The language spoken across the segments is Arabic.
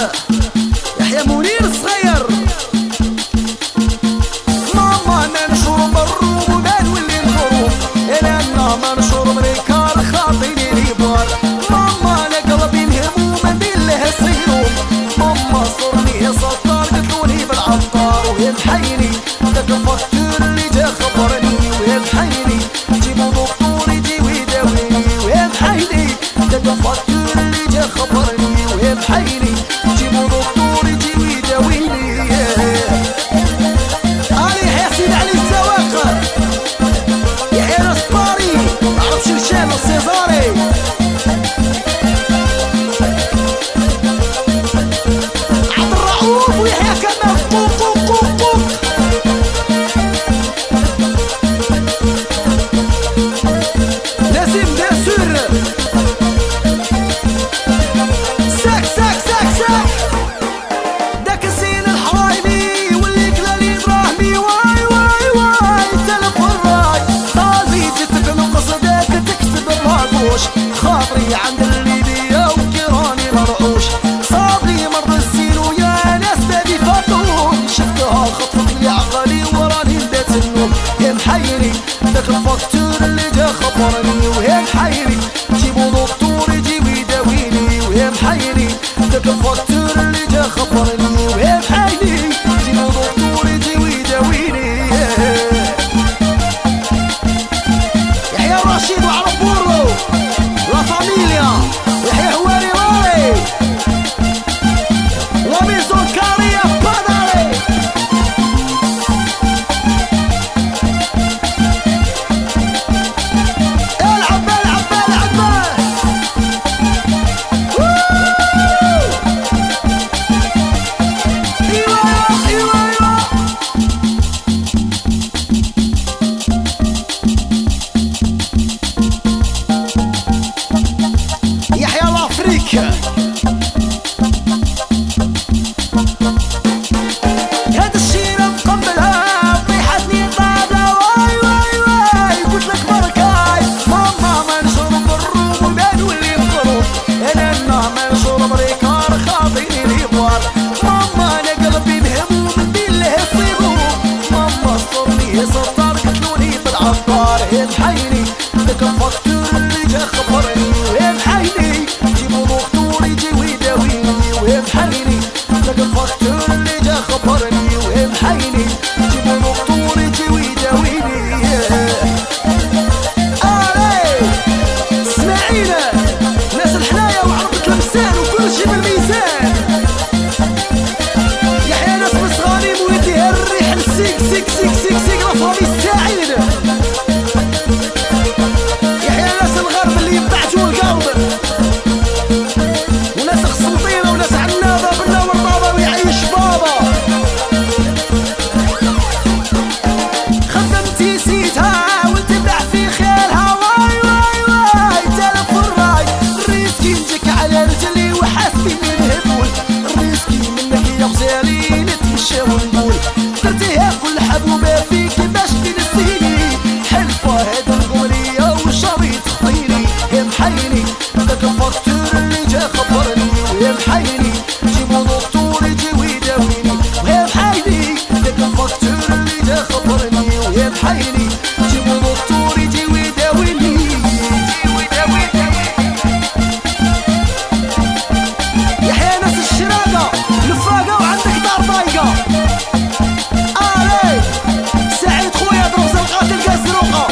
يحيى منير الصغير. ماما ننشر بالروم وما نولي نخرج، انا ما نشر مريكار خاطيني ليبار. ماما انا قلبي مهموم ندير له السيروم. ماما صرني سطار قتلوني بالعطار، وهي محيني داك الفاكتور اللي جا خبرني، وهي محيني جيبو دكتور يجي ويداويني، وهي محيني داك الفاكتور اللي جا خبرني، وهي محيني جيبو دكتور يجي ويداويني. يحيى سيد علي الزواق، يحيى نصباري، معرفش الشام السيزاري. عبد الرؤوف ويحيى كمال قوق قوق قوق قوق. لازم بيسور ساك ساك ساك ساك. داك الزين الحرايمي واللي كلالي دراهمي، واي واي واي تلف الراي. طازي جيتك نقص داك تكتب الراقوش، خاطري عند الليبية وكيراني مرعوش. صابري مر الزين ويا ناس بادي فاطون، شفتها خطفت لي عقلي وراني بدات النوم. يا محيري داك الفاكتور اللي جا خبرني، ويا محيري جيبو دكتور يجي ويداويني، ويا محيري داك الفاكتور اللي جا خبرني، ويا محيري جيبو دكتور يجي ويداويني. يحيى رشيد وعرب بورو لا فاميليا، يحيى هواري راري لا ميزون كاريا باداري. العب العب العب. ايوا ايوا ايوا. يحيى لافريك، هاد الشيرة مقبلها طيحتني طابلة، واي واي واي قلتلك بركاي. ماما ما نشرب بالروم وما نولي نخرج، انا ما نشرب ريكار خاطيني ليبوار. ماما انا قلبي مهموم ندير له الصيبوم. ماما صرني سطار قتلوني بالعطار، يا محيني داك الفاكتور اللي جا خبرني، ويا محيني جيبو دكتور يجي ويداويني، ويا محيني داك الفاكتور اللي جا خبرني، ويا محيني جيبو دكتور يجي ويداويني. اسماعيل ناس الحنايا وعربة المسان وكل شي بالميزان. يحيى ناس مسغاني ويديها الريح السيك سيك سيك سيك سيك لا فامي السعيد. يحيى ناس الغرب اللي يبعتوا القلب، وناس خصمطينة وناس عنابة بنا ورطابة ويعيش بابا. خدمتي سيتها ونتبع في خيالها، واي واي واي تلف الراي. الريسكي نجيك على رجلي وحاسبي من هبول، الريسكي منك يا غزالي نتمشى ونقول. درتيها كل حبوبة فيك باش تنسيني، حلفة هاد القمرية وشريط خطيني. يا محيني داك الفاكتور اللي جا خبرني، ويا محيني جيبو دكتور يجي ويداويني، ويا محيني داك الفاكتور اللي جا خبرني، ويا محيني جيبو دكتور يجي ويداويني. يحيى ناس الشراقة لفاقة وعندك دار ضايقة. سعيد خويا ضرب زرقات القزروقة.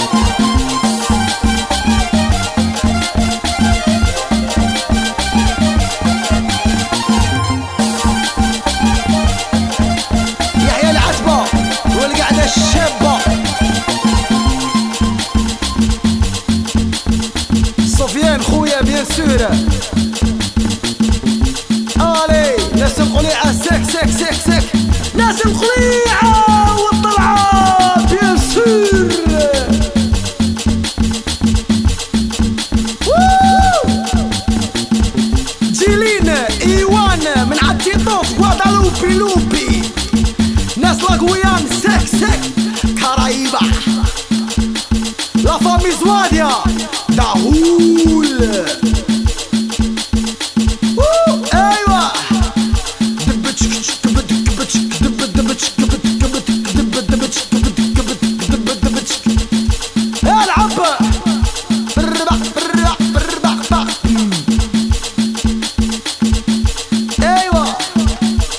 يحيى العتبة والقعدة الشابة. سفيان خويا بيان سور. ناس القليعة سك سك سك سك، ناس القليعة والطلعة بيان سور. جيلين ايوان من عالتيطوف غوادالوبي لوبي، ناس لاغويان سك سك كرايبة لا فامي زواديا.